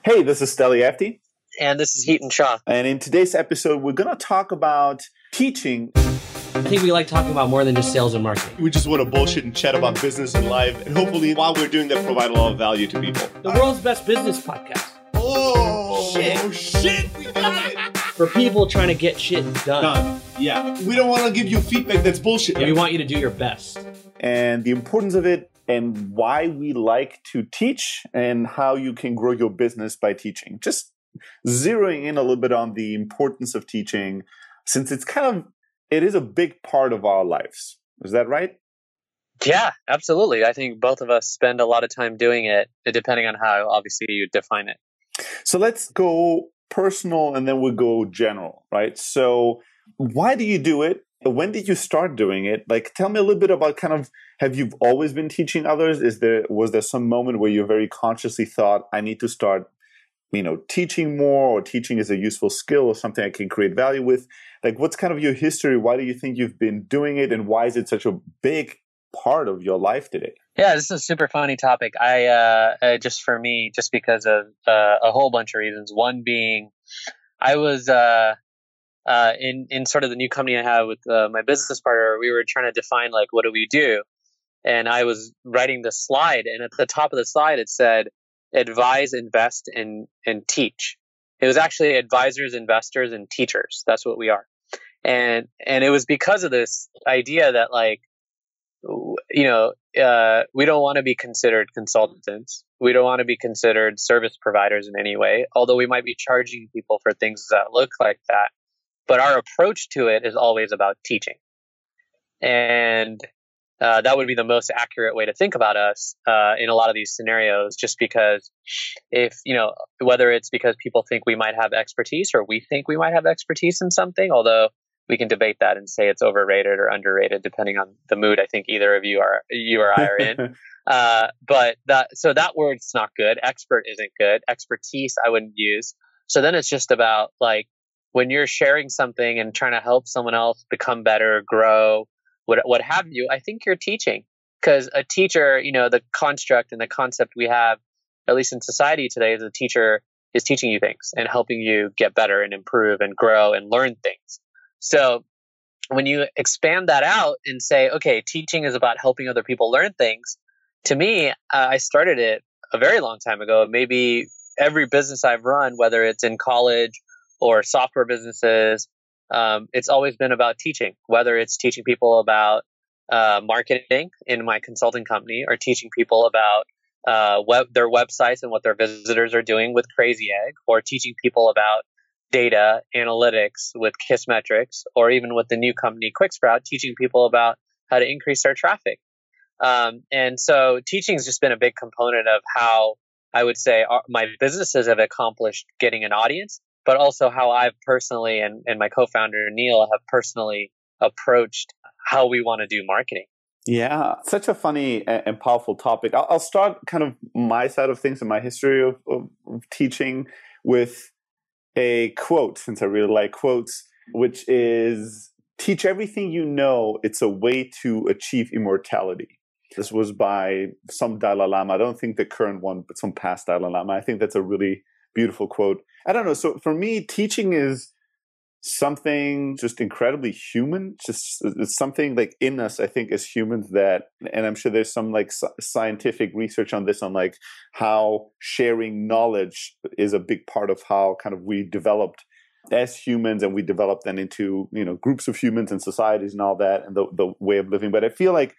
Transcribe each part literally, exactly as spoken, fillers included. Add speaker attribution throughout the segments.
Speaker 1: Hey, this is Steli Efti.
Speaker 2: And this is Heaton Shaw.
Speaker 1: And in today's episode, we're going to talk about teaching.
Speaker 3: I think we like talking about more than just sales and marketing.
Speaker 4: We just want to bullshit and chat about business and life. And hopefully, while we're doing that, provide a lot of value to people.
Speaker 3: The world's best business podcast.
Speaker 4: Oh, shit. Oh, shit. We got it.
Speaker 3: For people trying to get shit done.
Speaker 4: Done. Yeah. We don't want to give you feedback that's bullshit.
Speaker 3: Yeah, we want you to do your best.
Speaker 1: And the importance of it and why we like to teach and how you can grow your business by teaching. Just zeroing in a little bit on the importance of teaching, since it's kind of, it is a big part of our lives. Is that right?
Speaker 2: Yeah, absolutely. I think both of us spend a lot of time doing it, depending on how obviously you define it.
Speaker 1: So let's go personal and then we'll go general, right? So why do you do it? When did you start doing it? Like, tell me a little bit about kind of, have you always been teaching others? Is there, was there some moment where you very consciously thought, I need to start, you know, teaching more, or teaching is a useful skill or something I can create value with? Like, what's kind of your history? Why do you think you've been doing it? And why is it such a big part of your life today?
Speaker 2: Yeah, this is a super funny topic. I, uh, uh just for me, just because of uh, a whole bunch of reasons. One being, I was, uh, Uh, in, in sort of the new company I have with uh, my business partner, we were trying to define, like, what do we do? And I was writing the slide, and at the top of the slide, it said, advise, invest, and, and teach. It was actually advisors, investors, and teachers. That's what we are. And, and it was because of this idea that, like, you know, uh, we don't want to be considered consultants. We don't want to be considered service providers in any way, although we might be charging people for things that look like that. But our approach to it is always about teaching. And uh, that would be the most accurate way to think about us uh, in a lot of these scenarios, just because if, you know, whether it's because people think we might have expertise or we think we might have expertise in something, although we can debate that and say it's overrated or underrated, depending on the mood I think either of you are, you or I are in. uh, but that, so that word's not good. Expert isn't good. Expertise I wouldn't use. So then it's just about, like, when you're sharing something and trying to help someone else become better, grow, what what have you, I think you're teaching. Because a teacher, you know, the construct and the concept we have, at least in society today, is a teacher is teaching you things and helping you get better and improve and grow and learn things. So when you expand that out and say, okay, teaching is about helping other people learn things, to me, uh, I started it a very long time ago. Maybe every business I've run, whether it's in college or software businesses, um, it's always been about teaching, whether it's teaching people about uh, marketing in my consulting company or teaching people about uh, web, their websites and what their visitors are doing with Crazy Egg, or teaching people about data analytics with Kissmetrics, or even with the new company QuickSprout, teaching people about how to increase their traffic. Um, and so teaching has just been a big component of how I would say our, my businesses have accomplished getting an audience, but also how I've personally and, and my co-founder Neil have personally approached how we want to do marketing.
Speaker 1: Yeah, such a funny and powerful topic. I'll, I'll start kind of my side of things and my history of, of, of teaching with a quote, since I really like quotes, which is, teach everything you know. It's a way to achieve immortality. This was by some Dalai Lama. I don't think the current one, but some past Dalai Lama. I think that's a really beautiful quote. I don't know. So for me, teaching is something just incredibly human. Just it's something like in us, I think, as humans that, and I'm sure there's some like scientific research on this, on like how sharing knowledge is a big part of how kind of we developed as humans, and we developed then into, you know, groups of humans and societies and all that, and the, the way of living. But I feel like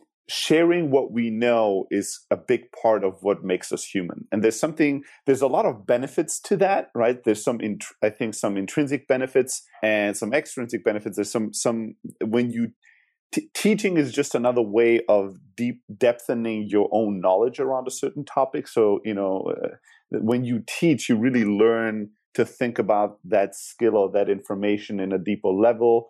Speaker 1: sharing what we know is a big part of what makes us human. And there's something, there's a lot of benefits to that, right? There's some, int- I think some intrinsic benefits and some extrinsic benefits. There's some, some, when you, t- teaching is just another way of deep depthening your own knowledge around a certain topic. So, you know, uh, when you teach, you really learn to think about that skill or that information in a deeper level.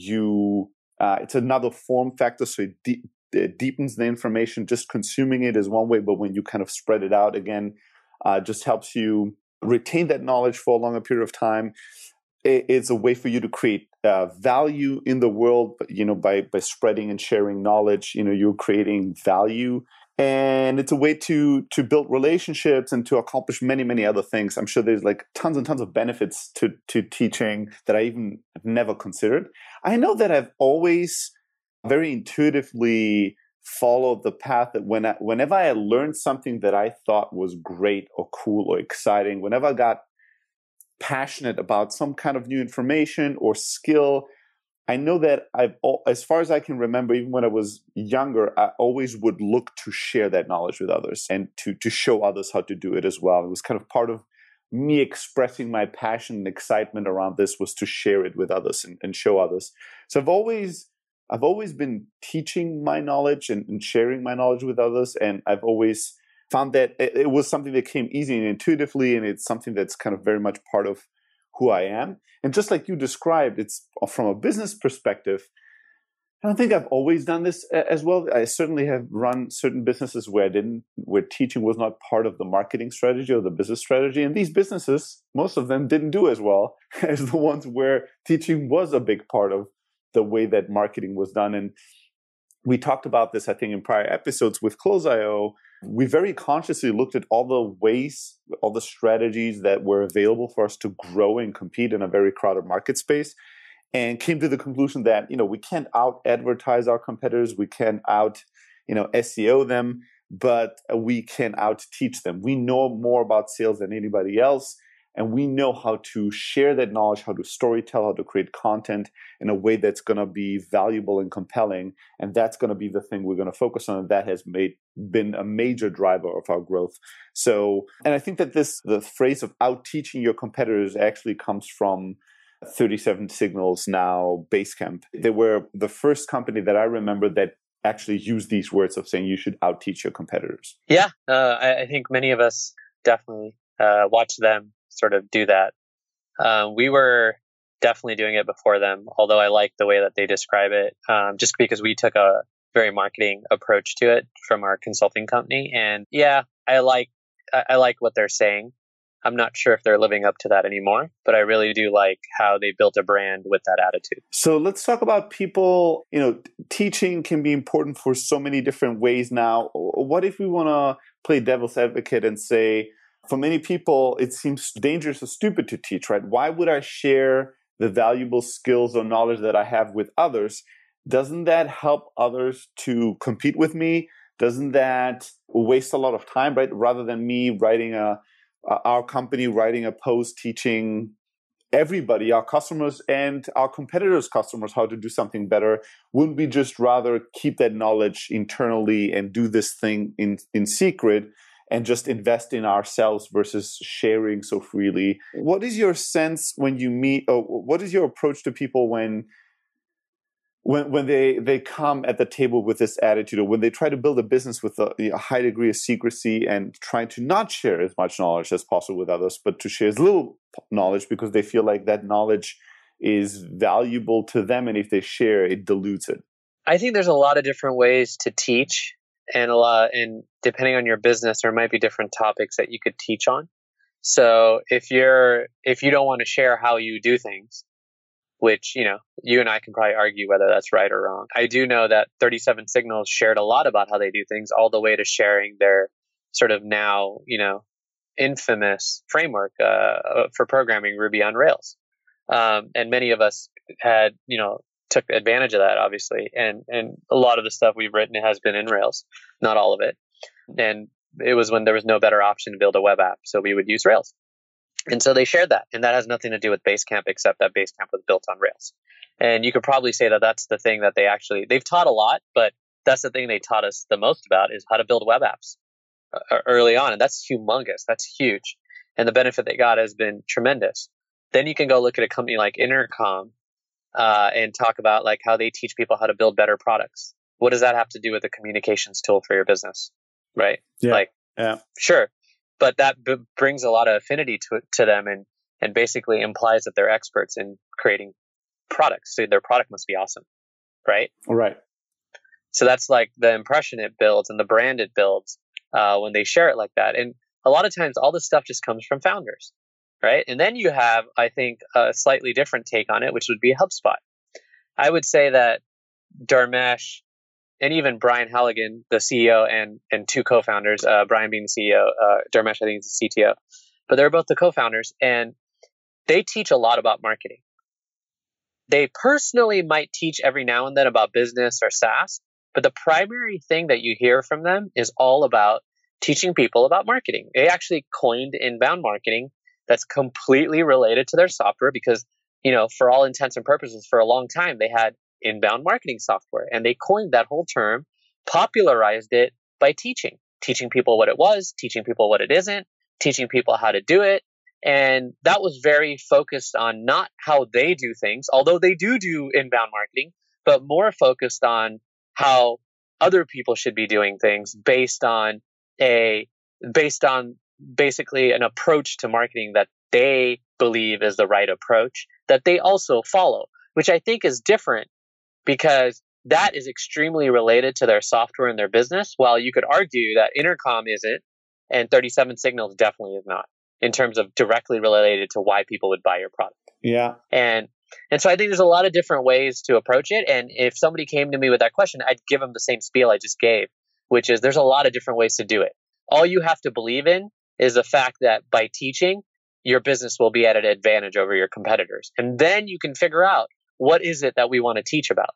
Speaker 1: You, uh, it's another form factor. So it de- It deepens the information. Just consuming it is one way, but when you kind of spread it out again, uh, just helps you retain that knowledge for a longer period of time. It, it's a way for you to create uh, value in the world, you know, by by spreading and sharing knowledge. You know, you're creating value, And it's a way to to build relationships and to accomplish many, many other things. I'm sure there's like tons and tons of benefits to, to teaching that I even have never considered. I know that I've always very intuitively followed the path that when I, whenever I learned something that I thought was great or cool or exciting, whenever I got passionate about some kind of new information or skill, I know that I've, as far as I can remember, even when I was younger, I always would look to share that knowledge with others and to, to show others how to do it as well. It was kind of part of me expressing my passion and excitement around this was to share it with others and, and show others. So I've always, I've always been teaching my knowledge and, and sharing my knowledge with others. And I've always found that it, it was something that came easy and intuitively. And it's something that's kind of very much part of who I am. And just like you described, it's from a business perspective. I don't think I've always done this as well. I certainly have run certain businesses where I didn't, where teaching was not part of the marketing strategy or the business strategy. And these businesses, most of them didn't do as well as the ones where teaching was a big part of the way that marketing was done. And we talked about this, I think, in prior episodes with Close dot I O. We very consciously looked at all the ways, all the strategies that were available for us to grow and compete in a very crowded market space, and came to the conclusion that, you know, we can't out advertise our competitors, we can't out, you know, S E O them, but we can out teach them. We know more about sales than anybody else, and we know how to share that knowledge, how to storytell, how to create content in a way that's going to be valuable and compelling. And that's going to be the thing we're going to focus on. And that has made been a major driver of our growth. So, and I think that this, the phrase of out teaching your competitors actually comes from thirty-seven Signals, now Basecamp. They were the first company that I remember that actually used these words of saying you should out teach your competitors.
Speaker 2: Yeah, uh, I, I think many of us definitely uh, watch them sort of do that. Uh, we were definitely doing it before them, although I like the way that they describe it, um, just because we took a very marketing approach to it from our consulting company. And yeah, I like I, I like what they're saying. I'm not sure if they're living up to that anymore, but I really do like how they built a brand with that attitude.
Speaker 1: So let's talk about people. You know, teaching can be important for so many different ways now. What if we want to play devil's advocate and say, for many people, it seems dangerous or stupid to teach, right? Why would I share the valuable skills or knowledge that I have with others? Doesn't that help others to compete with me? Doesn't that waste a lot of time, right? Rather than me writing a, our company writing a post teaching everybody, our customers and our competitors' customers, how to do something better, wouldn't we just rather keep that knowledge internally and do this thing in, in secret and just invest in ourselves versus sharing so freely? What is your sense when you meet, or what is your approach to people when when when they, they come at the table with this attitude, or when they try to build a business with a, a high degree of secrecy and trying to not share as much knowledge as possible with others, but to share as little knowledge because they feel like that knowledge is valuable to them, and if they share, it dilutes it?
Speaker 2: I think there's a lot of different ways to teach. And a lot, and depending on your business, there might be different topics that you could teach on. So if you're, if you don't want to share how you do things, which, you know, you and I can probably argue whether that's right or wrong. I do know that thirty-seven Signals shared a lot about how they do things, all the way to sharing their sort of now, you know, infamous framework uh, for programming Ruby on Rails. Um, and many of us had, you know, took advantage of that, obviously. And, and a lot of the stuff we've written has been in Rails, not all of it. And it was when there was no better option to build a web app. So we would use Rails. And so they shared that. And that has nothing to do with Basecamp, except that Basecamp was built on Rails. And you could probably say that that's the thing that they actually, they've taught a lot, but that's the thing they taught us the most about, is how to build web apps uh, early on. And that's humongous. That's huge. And the benefit they got has been tremendous. Then you can go look at a company like Intercom, Uh, and talk about like how they teach people how to build better products. What does that have to do with a communications tool for your business? Right?
Speaker 1: Yeah.
Speaker 2: Like,
Speaker 1: yeah.
Speaker 2: Sure. But that b- brings a lot of affinity to to them, and, and basically implies that they're experts in creating products. So their product must be awesome. Right?
Speaker 1: Right.
Speaker 2: So that's like the impression it builds and the brand it builds uh, when they share it like that. And a lot of times all this stuff just comes from founders. Right. And then you have, I think, a slightly different take on it, which would be HubSpot. I would say that Dharmesh and even Brian Halligan, the C E O, and and two co-founders, uh, Brian being the C E O, uh, Dharmesh, I think, is the C T O, but they're both the co-founders, and they teach a lot about marketing. They personally might teach every now and then about business or SaaS, but the primary thing that you hear from them is all about teaching people about marketing. They actually coined inbound marketing that's completely related to their software because, you know, for all intents and purposes, for a long time, they had inbound marketing software, and they coined that whole term, popularized it by teaching, teaching people what it was, teaching people what it isn't, teaching people how to do it. And that was very focused on not how they do things, although they do do inbound marketing, but more focused on how other people should be doing things based on a, based on basically an approach to marketing that they believe is the right approach that they also follow, which I think is different because that is extremely related to their software and their business. While you could argue that Intercom isn't, and thirty-seven Signals definitely is not, in terms of directly related to why people would buy your product.
Speaker 1: Yeah.
Speaker 2: And and so I think there's a lot of different ways to approach it. And if somebody came to me with that question, I'd give them the same spiel I just gave, which is there's a lot of different ways to do it. All you have to believe in is the fact that by teaching, your business will be at an advantage over your competitors. And then you can figure out what is it that we want to teach about.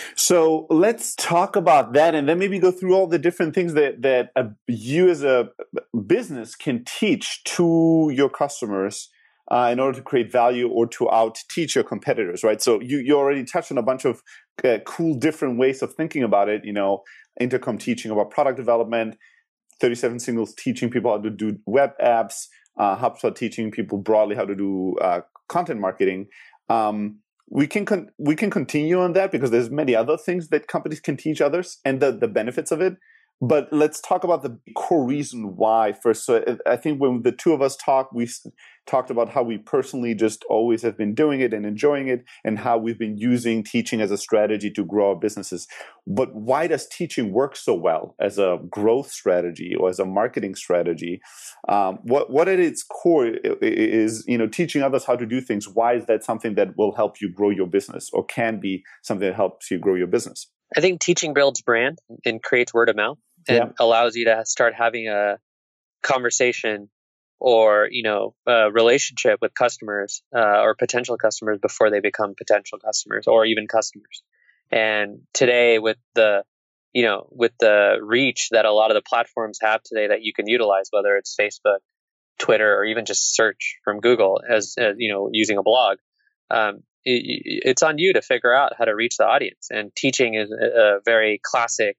Speaker 1: So let's talk about that, and then maybe go through all the different things that that uh, you as a business can teach to your customers uh, in order to create value or to out teach your competitors, right? So you you already touched on a bunch of uh, cool different ways of thinking about it. You know, Intercom teaching about product development, thirty-seven Signals teaching people how to do web apps, uh, HubSpot teaching people broadly how to do uh, content marketing. Um, We can con- we can continue on that because there's many other things that companies can teach others and the, the benefits of it. But let's talk about the core reason why first. So I think when the two of us talked, we talked about how we personally just always have been doing it and enjoying it, and how we've been using teaching as a strategy to grow our businesses. But why does teaching work so well as a growth strategy or as a marketing strategy? Um, what what at its core is, you know, teaching others how to do things. Why is that something that will help you grow your business, or can be something that helps you grow your business?
Speaker 2: I think teaching builds brand and creates word of mouth, and yeah. allows you to start having a conversation or, you know, a relationship with customers uh, or potential customers before they become potential customers or even customers. And today with the, you know, with the reach that a lot of the platforms have today that you can utilize, whether it's Facebook, Twitter, or even just search from Google as, as you know, using a blog, um, it, it's on you to figure out how to reach the audience. And teaching is a, a very classic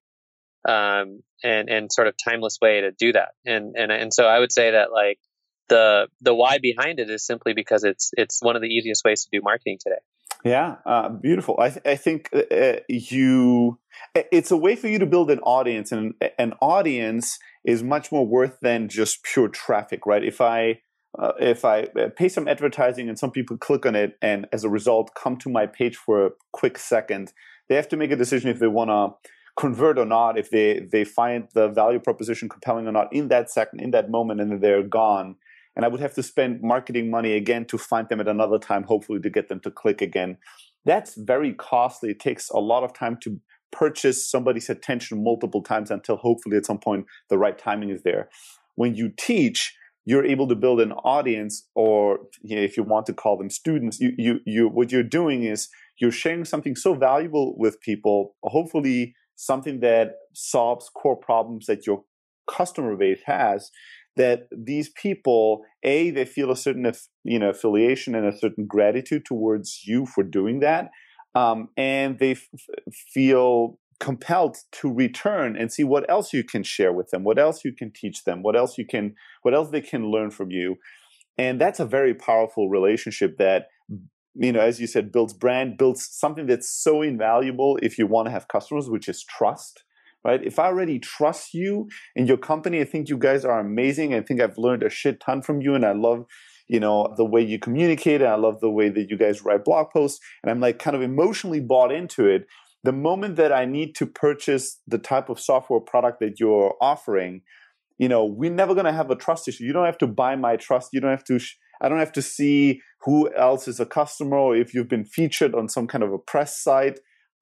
Speaker 2: um, and and sort of timeless way to do that. And and and so I would say that like the the why behind it is simply because it's it's one of the easiest ways to do marketing today.
Speaker 1: Yeah, uh, beautiful. I th- I think uh, you it's a way for you to build an audience, and an audience is much more worth than just pure traffic, right? If I uh, if I pay some advertising and some people click on it, and as a result come to my page for a quick second, they have to make a decision if they want to convert or not, if they they find the value proposition compelling or not in that second, in that moment, and then they're gone. And I would have to spend marketing money again to find them at another time, hopefully to get them to click again. That's very costly. It takes a lot of time to purchase somebody's attention multiple times until hopefully at some point the right timing is there. When you teach, you're able to build an audience, or you know, if you want to call them students, you you you what you're doing is you're sharing something so valuable with people, hopefully something that solves core problems that your customer base has, that these people, A, they feel a certain you know affiliation and a certain gratitude towards you for doing that, um, and they f- feel compelled to return and see what else you can share with them, what else you can teach them, what else you can, what else they can learn from you. And that's a very powerful relationship that, you know, as you said, builds brand, builds something that's so invaluable if you want to have customers, which is trust, right? If I already trust you and your company, I think you guys are amazing. I think I've learned a shit ton from you, and I love, you know, the way you communicate, and I love the way that you guys write blog posts, and I'm like kind of emotionally bought into it. The moment that I need to purchase the type of software product that you're offering, you know, we're never going to have a trust issue. You don't have to buy my trust. You don't have to, sh- I don't have to see who else is a customer or if you've been featured on some kind of a press site.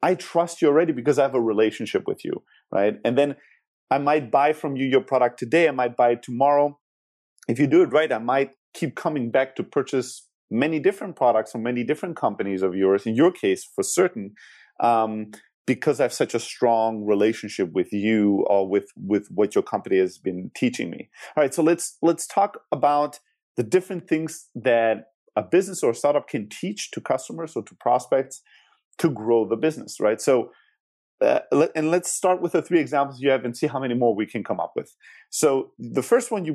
Speaker 1: I trust you already because I have a relationship with you, right? And then I might buy from you your product today. I might buy it tomorrow. If you do it right, I might keep coming back to purchase many different products from many different companies of yours, in your case, for certain, um, because I have such a strong relationship with you or with, with what your company has been teaching me. All right, so let's let's talk about the different things that a business or a startup can teach to customers or to prospects to grow the business, right? So, uh, let, and let's start with the three examples you have and see how many more we can come up with. So the first one you